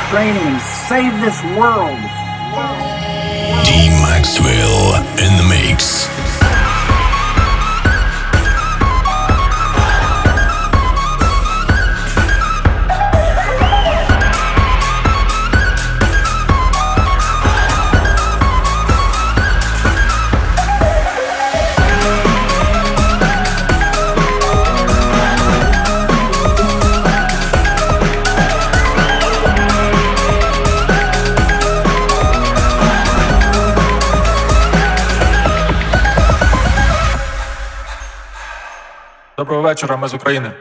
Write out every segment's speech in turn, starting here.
Ukraine and save this world. D Maxwell in the mix. Доброго вечора, ми з України.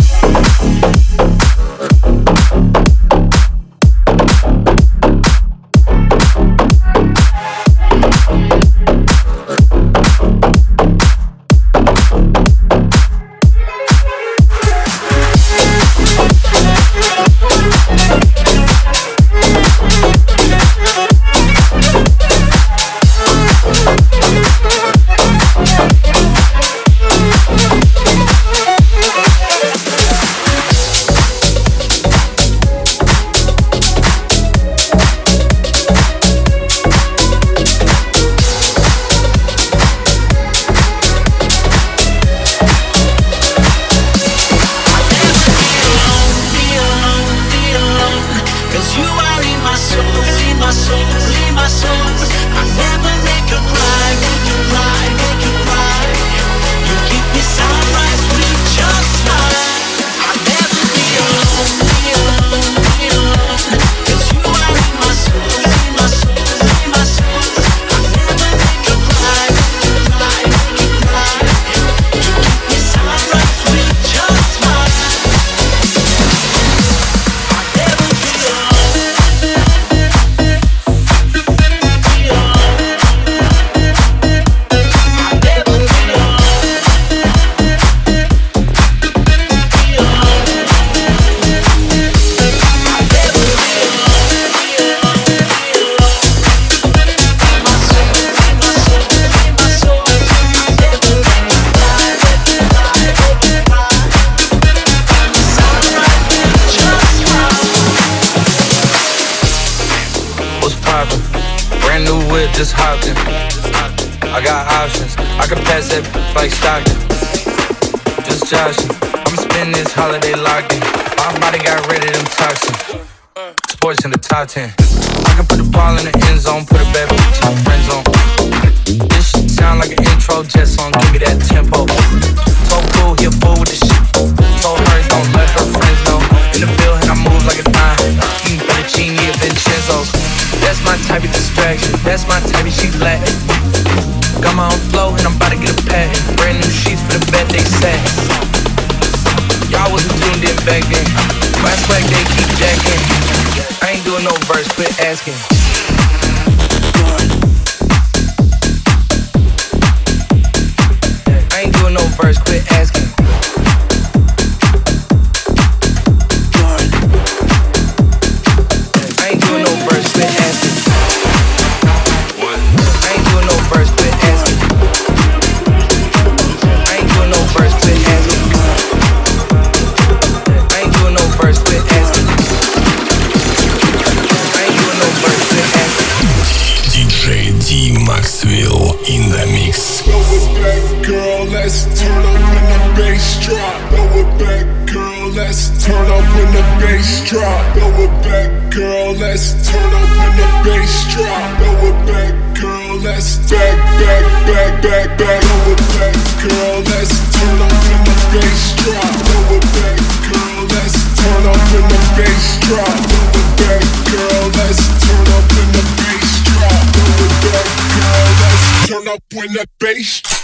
Just hopped in. I got options. I can pass that like Stockton. Just joshing. I'ma spend this holiday locked in. My body got rid of them toxins. Sports in the top 10. I can put the ball in the end zone, put a bad bitch in the friend zone. This shit sound like an intro jet song. Give me that tempo. Told cool, he a fool with the shit. Told her don't let her friends know. In the field and I move like a dime. Eating fettuccine and Vincenzo's. That's my type of distraction. That's my type of she Latin. Got my own flow and I'm about to get a patent. Brand new sheets for the bed they sat. Y'all wasn't tuned in back then. My swag they keep jacking. I ain't doing no verse, quit asking. I ain't doing no verse, quit asking. I ain't doing no verse, quit asking. I ain't doing no verse, quit asking. I ain't doing no verse, quit asking. I ain't doing no verse, quit asking. I ain't doing no verse, quit asking. DJ D Maxwell in the mix. Throw it back, girl, let's turn up when the bass drop. Throw it back, girl, let's turn up when the bass drop. Throw it back, girl, let's turn up when the bass drop. Throw it back, girl, let's back. Throw it back, girl, let's turn up when the bass drop. Throw it back, girl, let's turn up when the bass drop. Throw it back, girl, let's turn up when the bass drop. Throw it back, girl, let's turn up when the bass drop.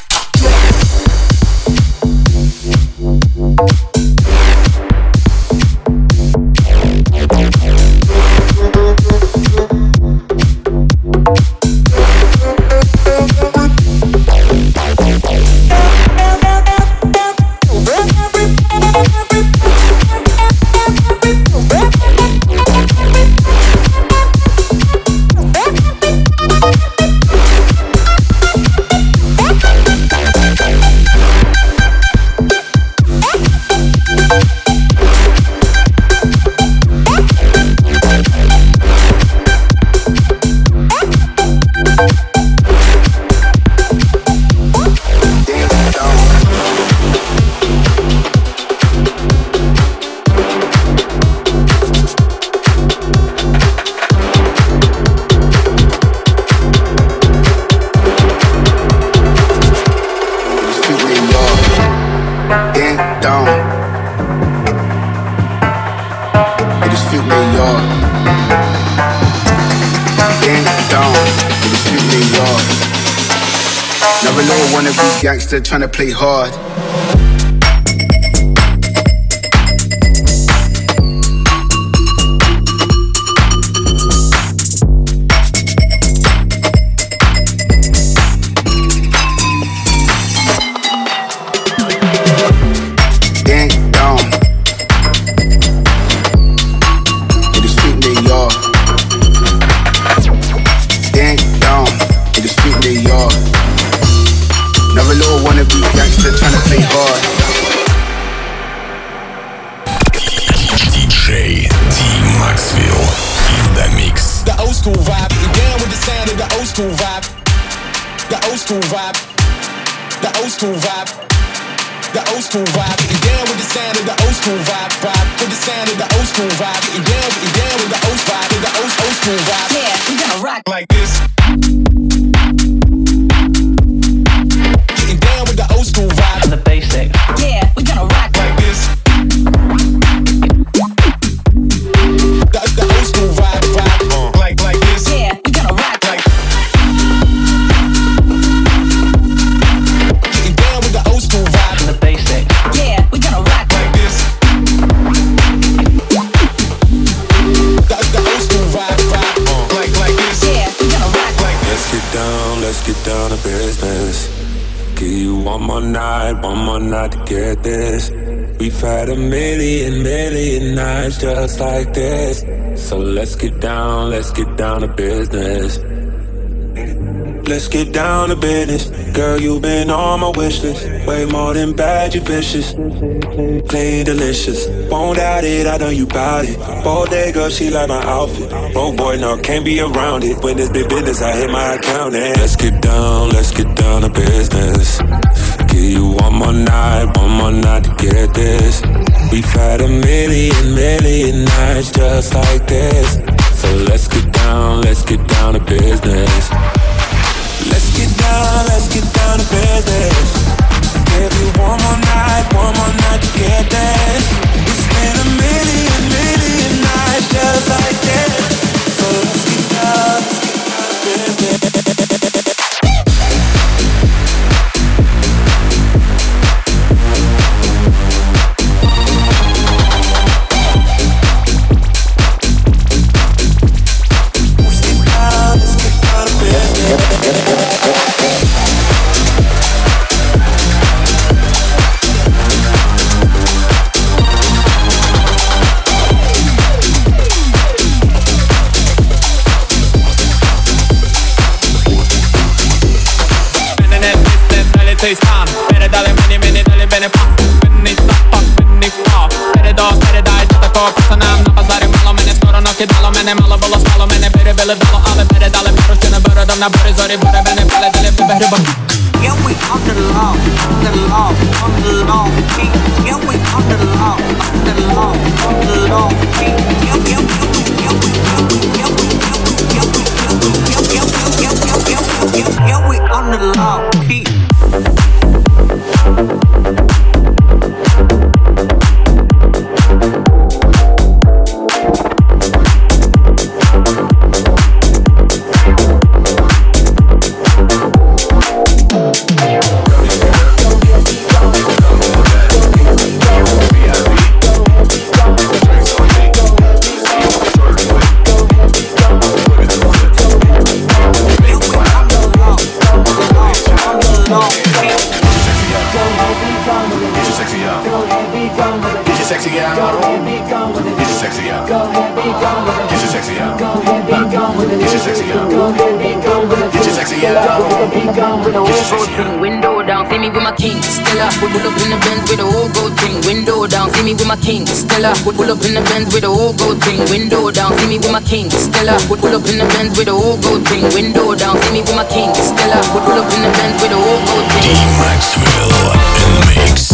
yard. Ding dong. It is fit their yard. Ding dong. It is fit their yard. Never know one of these gangsters tryna play hard. To get this, we've had a million nights just like this. So let's get down to business. Let's get down to business. Girl, you've been on my wish list. Way more than bad, you vicious. Clean, delicious. Won't doubt it, I know you bout it. Bodega, she like my outfit. Broke boy, no, can't be around it. When it's big business, I hit my account and let's get down to business. Give you one more night to get this. We've had a million nights just like this. So let's get down to business. Let's get down to business. Give you one more night to get this. It's been a million nights just like this. So let's get down to business. Bere dalle meni dalle bene pa. Quindi zappa, quindi fa. Bere dai, tata ko pasanam. Na bazari malo mene skoro no kidalo mene. Malo bolo smalo mene, bere bele belo ale. Bere dalle prošćene bere dom na bere zori. Bere bene bele dale bebe hriba. Yeah, we on the law, yeah, we on the law, yeah, we on the law, Window down, see me with my king, Stella. Pull up in the Benz with a whole gold thing. Window down, see me with my king, Stella. Pull up in the Benz with a whole gold thing. Window down, see me with my king, Stella. Pull up in the Benz with a whole gold thing. Window down, see me with my king, Stella. Pull up in the Benz with a whole gold thing. D-Maxwell in the mix.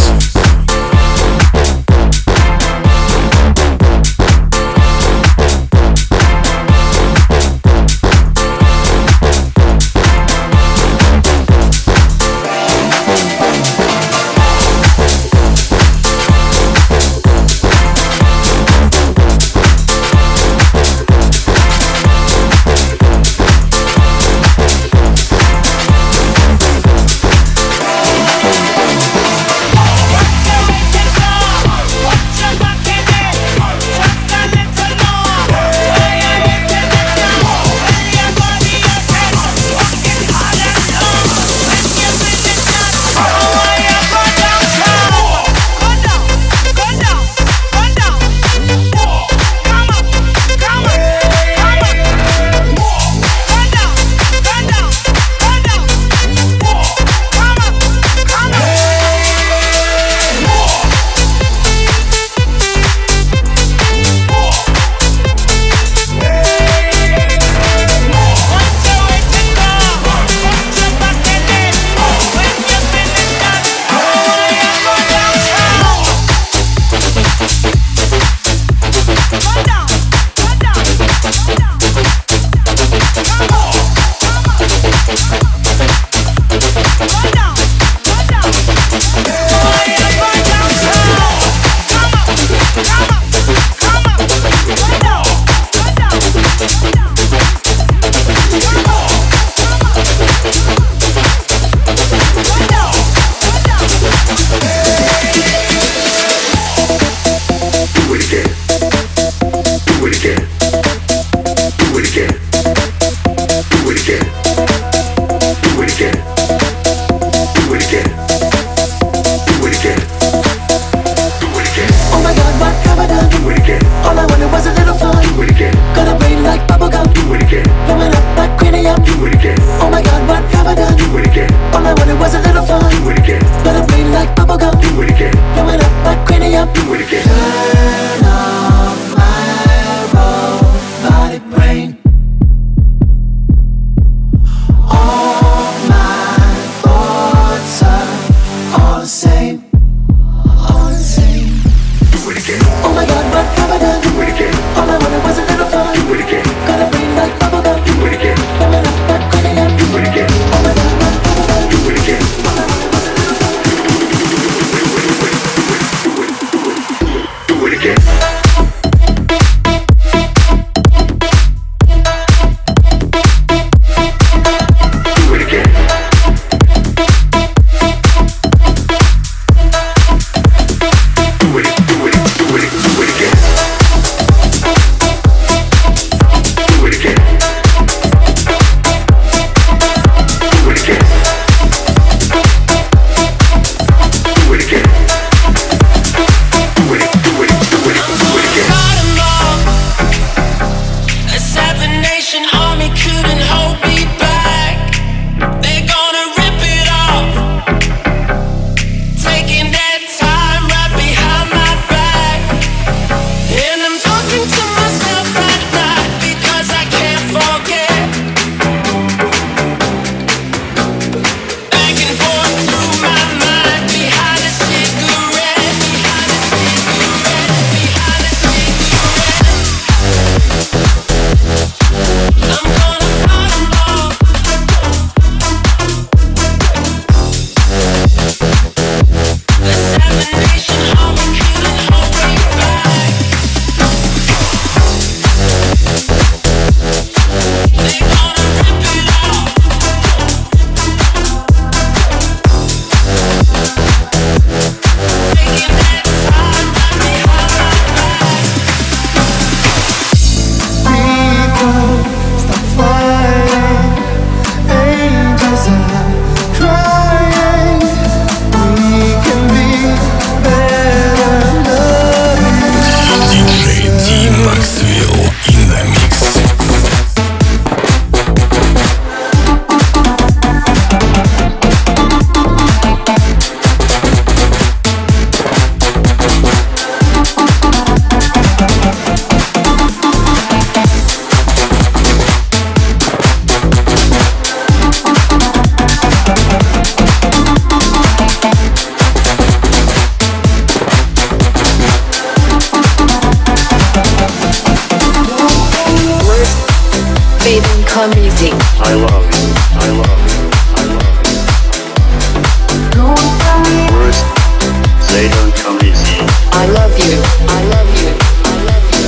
Come Music. I love you, I love you, I love you. Words, they don't come easy. I love you, I love you, I love you.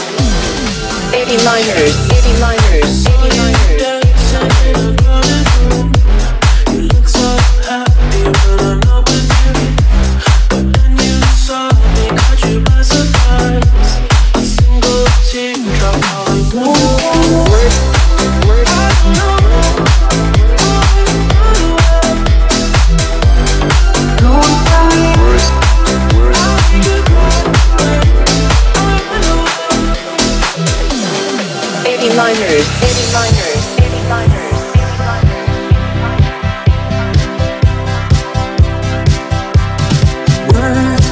89ers, 89ers, 89ers. You look so happy when I'm not with you, but then you saw me, caught you by surprise. A single teardrop falling from your eyes. Liners, 89ers, 89ers. Words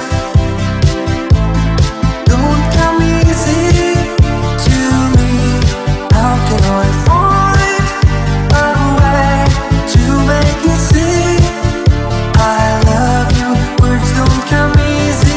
don't come easy to me. How can I find a way to make you see I love you? Words don't come easy.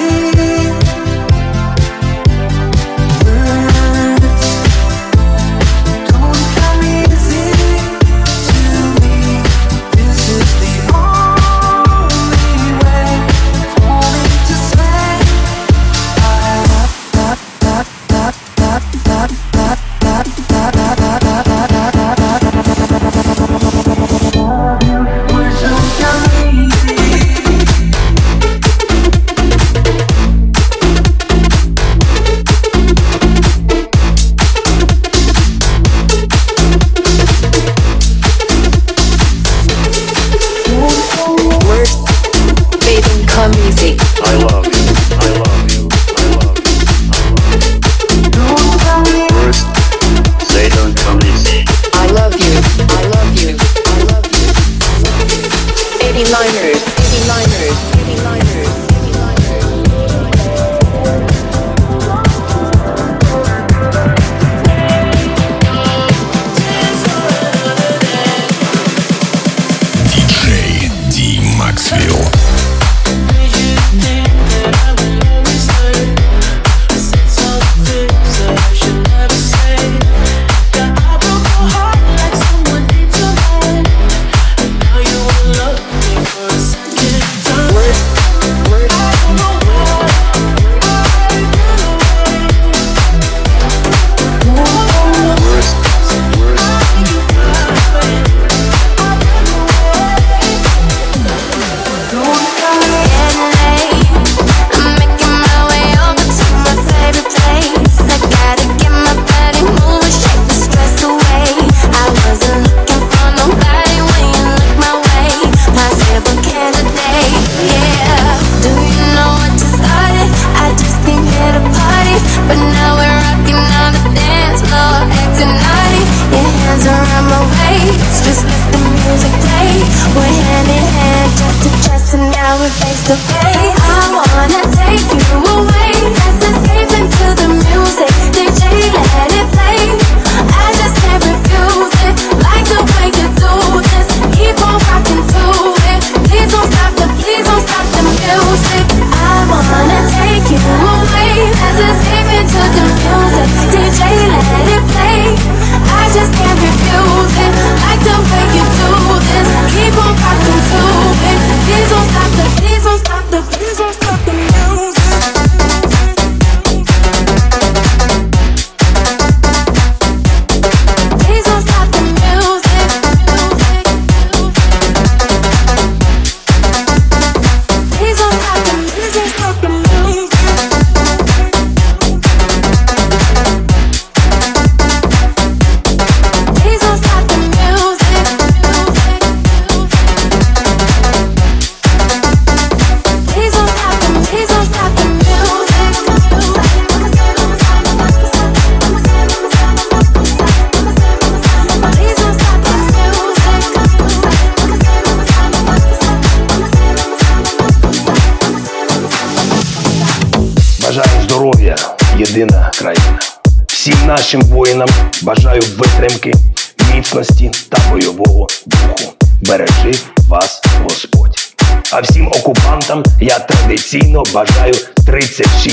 Єдина країна. Всім нашим воїнам бажаю витримки, міцності та бойового духу. Бережи вас Господь. А всім окупантам я традиційно бажаю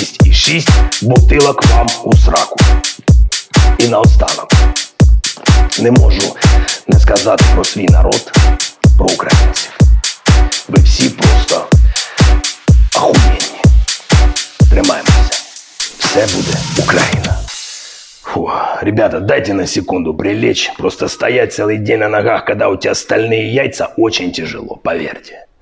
36,6 бутилок вам у сраку. І наостанок. не можу не сказати про свій народ, про українців. Ви всі просто охуєнні. Тримаємося. Все буде Україна. Фу, ребята, дайте на секунду прилечь. Просто стоять целый день на ногах, когда у тебя стальные яйца, очень тяжело, поверьте.